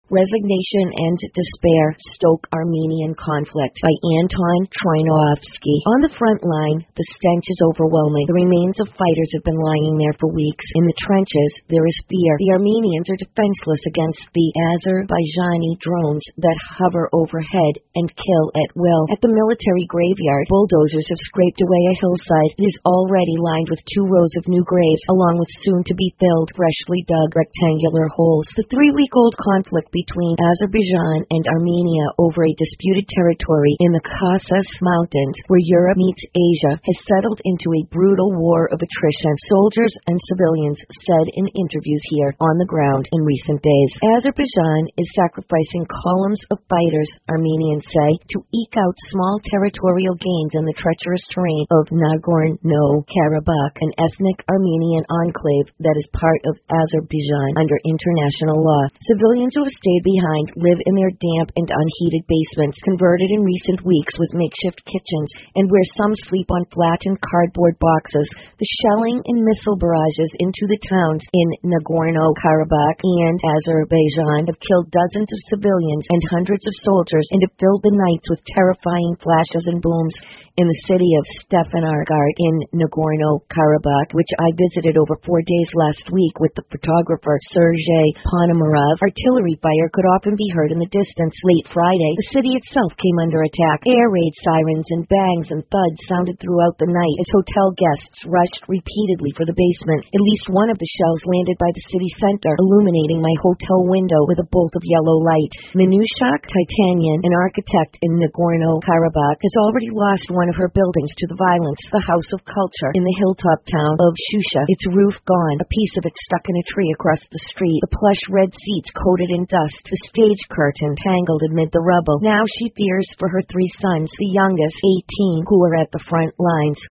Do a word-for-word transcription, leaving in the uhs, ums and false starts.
Resignation and Despair Stoke Armenian Conflict by Anton Troinovsky. On the front line, the stench is overwhelming. The remains of fighters have been lying there for weeks. In the trenches, there is fear. The Armenians are defenseless against the Azerbaijani drones that hover overhead and kill at will. At the military graveyard, bulldozers have scraped away a hillside. It is already lined with two rows of new graves, along with soon-to-be-filled, freshly dug rectangular holes. The three-week-old conflict between Azerbaijan and Armenia over a disputed territory in the Caucasus Mountains, where Europe meets Asia, has settled into a brutal war of attrition. Soldiers and civilians said in interviews here on the ground in recent days. Azerbaijan is sacrificing columns of fighters, Armenians say, to eke out small territorial gains in the treacherous terrain of Nagorno-Karabakh, an ethnic Armenian enclave that is part of Azerbaijan under international law. Civilians who have stayed behind live in their damp and unheated basements, converted in recent weeks with makeshift kitchens, and where some sleep on flattened cardboard boxes. The shelling and missile barrages into the towns in Nagorno-Karabakh and Azerbaijan have killed dozens of civilians and hundreds of soldiers and have filled the nights with terrifying flashes and booms. In the city of Stepanakert in Nagorno-Karabakh, which I visited over four days last week with the photographer Sergei Ponomarev, artillery fire could often be heard in the distance. Late Friday, the city itself came under attack. Air raid sirens and bangs and thuds sounded throughout the night as hotel guests rushed repeatedly for the basement. At least one of the shells landed by the city center, illuminating my hotel window with a bolt of yellow light. Minushak Titanian, an architect in Nagorno-Karabakh, has already lost one of her buildings to the violence, the House of Culture in the hilltop town of Shusha. Its roof gone, a piece of it stuck in a tree across the street, the plush red seats coated in dust, the stage curtain tangled amid the rubble. Now she fears for her three sons, the youngest, eighteen, who are at the front lines.